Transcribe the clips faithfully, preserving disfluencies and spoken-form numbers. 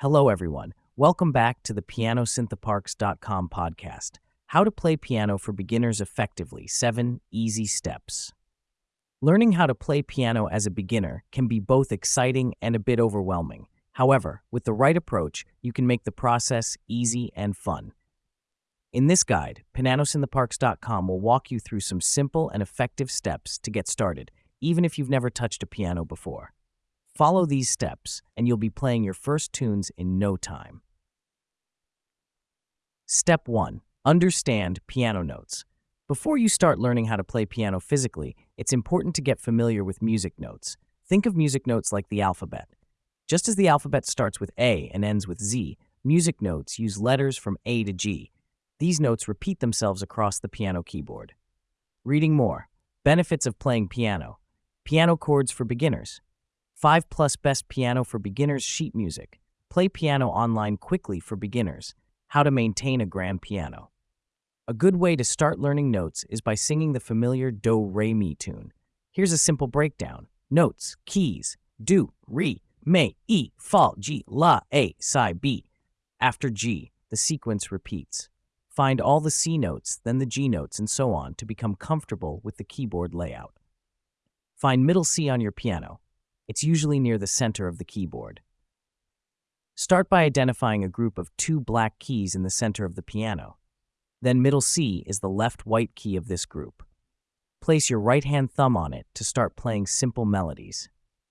Hello, everyone. Welcome back to the piano synth parks dot com podcast. How to play piano for beginners effectively, seven easy steps. Learning how to play piano as a beginner can be both exciting and a bit overwhelming. However, with the right approach, you can make the process easy and fun. In this guide, piano synth parks dot com will walk you through some simple and effective steps to get started, even if you've never touched a piano before. Follow these steps, and you'll be playing your first tunes in no time. Step one. Understand piano notes. Before you start learning how to play piano physically, it's important to get familiar with music notes. Think of music notes like the alphabet. Just as the alphabet starts with A and ends with Z, music notes use letters from A to G. These notes repeat themselves across the piano keyboard. Reading more. Benefits of playing piano. Piano chords for beginners. five plus Best Piano for Beginners sheet music. Play piano online quickly for beginners. How to maintain a grand piano. A good way to start learning notes is by singing the familiar Do Re Mi tune. Here's a simple breakdown. Notes, keys, do, re, me, e, fa, G, la, a, si, b. After G, the sequence repeats. Find all the C notes, then the G notes, and so on to become comfortable with the keyboard layout. Find middle C on your piano. It's usually near the center of the keyboard. Start by identifying a group of two black keys in the center of the piano. Then middle C is the left white key of this group. Place your right-hand thumb on it to start playing simple melodies.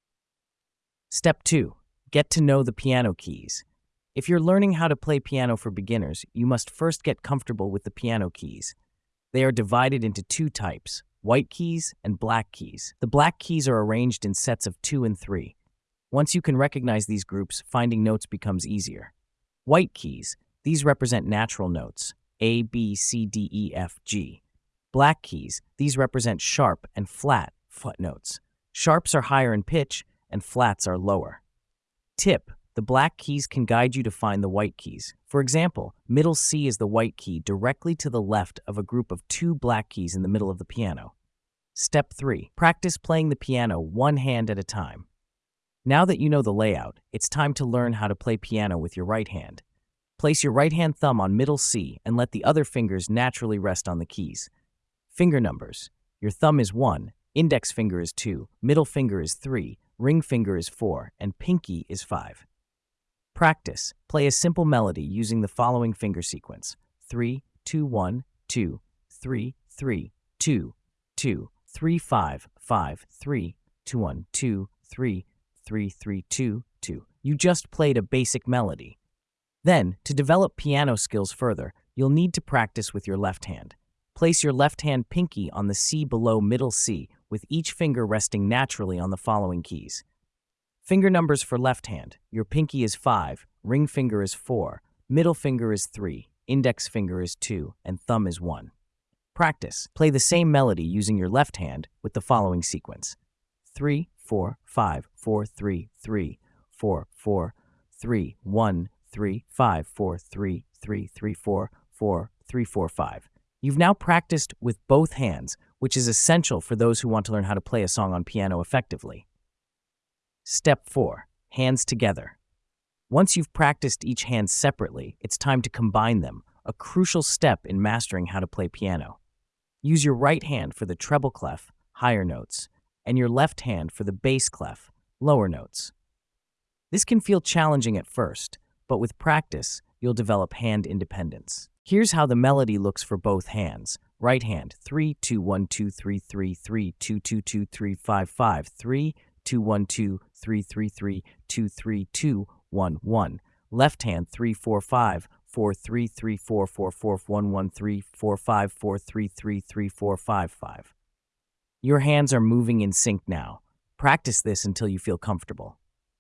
Step two. Get to know the piano keys. If you're learning how to play piano for beginners, you must first get comfortable with the piano keys. They are divided into two types: white keys and black keys. The black keys are arranged in sets of two and three. Once you can recognize these groups, finding notes becomes easier. White keys, these represent natural notes, A, B, C, D, E, F, G. Black keys, these represent sharp and flat foot notes. Sharps are higher in pitch and flats are lower. Tip: the black keys can guide you to find the white keys. For example, middle C is the white key directly to the left of a group of two black keys in the middle of the piano. Step three. Practice playing the piano one hand at a time. Now that you know the layout, it's time to learn how to play piano with your right hand. Place your right-hand thumb on middle C and let the other fingers naturally rest on the keys. Finger numbers. Your thumb is one, index finger is two, middle finger is three, ring finger is four, and pinky is five. Practice. Play a simple melody using the following finger sequence: three, two, one, two, three, three, two, two, three, five, five, three, two, one, two, three, three, three, two, two. You just played a basic melody. Then, to develop piano skills further, you'll need to practice with your left hand. Place your left hand pinky on the C below middle C, with each finger resting naturally on the following keys. Finger numbers for left hand. Your pinky is five, ring finger is four, middle finger is three, index finger is two, and thumb is one. Practice. Play the same melody using your left hand with the following sequence: three, four, five, four, three, three, four, four, three, one, three, five, four, three, three, three, four, four, three, four, five. You've now practiced with both hands, which is essential for those who want to learn how to play a song on piano effectively. Step four. Hands together. Once you've practiced each hand separately, it's time to combine them, a crucial step in mastering how to play piano. Use your right hand for the treble clef, higher notes, and your left hand for the bass clef, lower notes. This can feel challenging at first, but with practice, you'll develop hand independence. Here's how the melody looks for both hands. Right hand: three, two, one, two, three, three, three, two, two, two, three, five, five, three, two, one, two, three, three, three, two, three, two, one, one. Left hand: three, four, five, four, three, three, four, four, four, one, one, three, four, five, four, three, three, three, four, five, five. Your hands are moving in sync now. Practice this until you feel comfortable.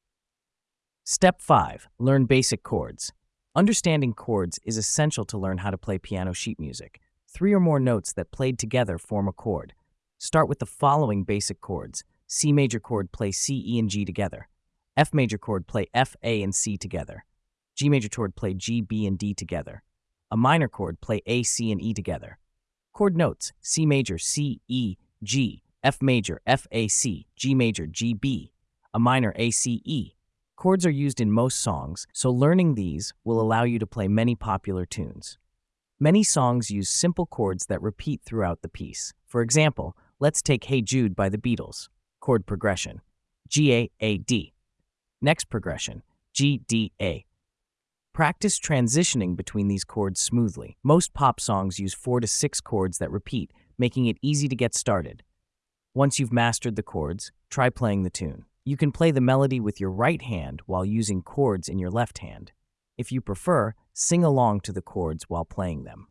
Step five. Learn basic chords. Understanding chords is essential to learn how to play piano sheet music. Three or more notes that played together form a chord. Start with the following basic chords. C major chord, play C, E, and G together. F major chord, play F, A, and C together. G major chord, play G, B, and D together. A minor chord, play A, C, and E together. Chord notes: C major, C, E, G, F major, F, A, C, G major, G, B. A minor, A, C, E. Chords are used in most songs, so learning these will allow you to play many popular tunes. Many songs use simple chords that repeat throughout the piece. For example, let's take Hey Jude by the Beatles. Chord progression: G A A D. Next progression: G D A. Practice transitioning between these chords smoothly. Most pop songs use four to six chords that repeat, making it easy to get started. Once you've mastered the chords, try playing the tune. You can play the melody with your right hand while using chords in your left hand. If you prefer, sing along to the chords while playing them.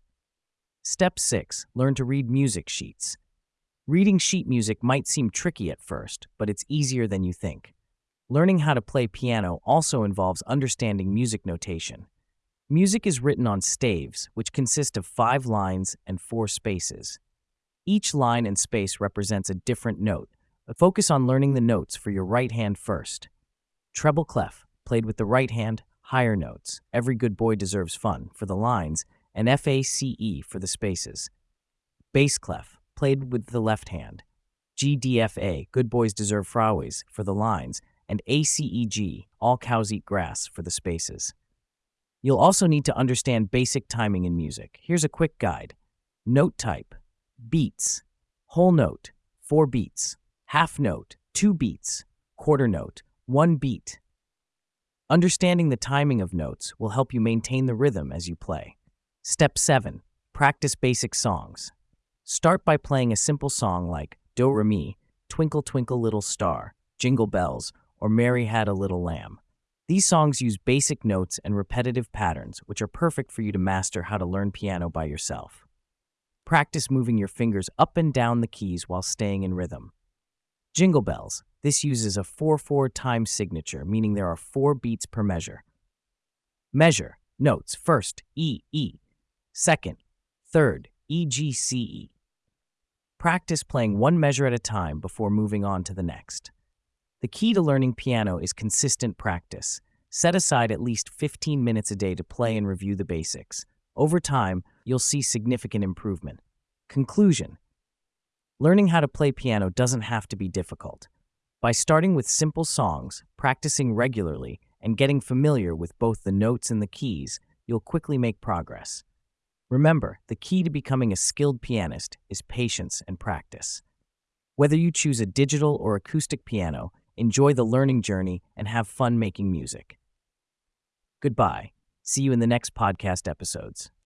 Step six. Learn to read music sheets. Reading sheet music might seem tricky at first, but it's easier than you think. Learning how to play piano also involves understanding music notation. Music is written on staves, which consist of five lines and four spaces. Each line and space represents a different note. Focus on learning the notes for your right hand first. Treble clef, played with the right hand, higher notes. Every good boy deserves fun, for the lines, and F A C E for the spaces. Bass clef, played with the left hand. G D F A, good boys deserve flowers, for the lines, and A C E G, all cows eat grass, for the spaces. You'll also need to understand basic timing in music. Here's a quick guide. Note type: beats. Whole note, four beats. Half note, two beats. Quarter note, one beat. Understanding the timing of notes will help you maintain the rhythm as you play. Step seven. Practice basic songs. Start by playing a simple song like Do Re Mi, Twinkle Twinkle Little Star, Jingle Bells, or Mary Had a Little Lamb. These songs use basic notes and repetitive patterns, which are perfect for you to master how to learn piano by yourself. Practice moving your fingers up and down the keys while staying in rhythm. Jingle Bells. This uses a four four time signature, meaning there are four beats per measure. Measure. Notes: first, E, E. Second, third, E, G, C, E. Practice playing one measure at a time before moving on to the next. The key to learning piano is consistent practice. Set aside at least fifteen minutes a day to play and review the basics. Over time, you'll see significant improvement. Conclusion: learning how to play piano doesn't have to be difficult. By starting with simple songs, practicing regularly, and getting familiar with both the notes and the keys, you'll quickly make progress. Remember, the key to becoming a skilled pianist is patience and practice. Whether you choose a digital or acoustic piano, enjoy the learning journey and have fun making music. Goodbye. See you in the next podcast episodes.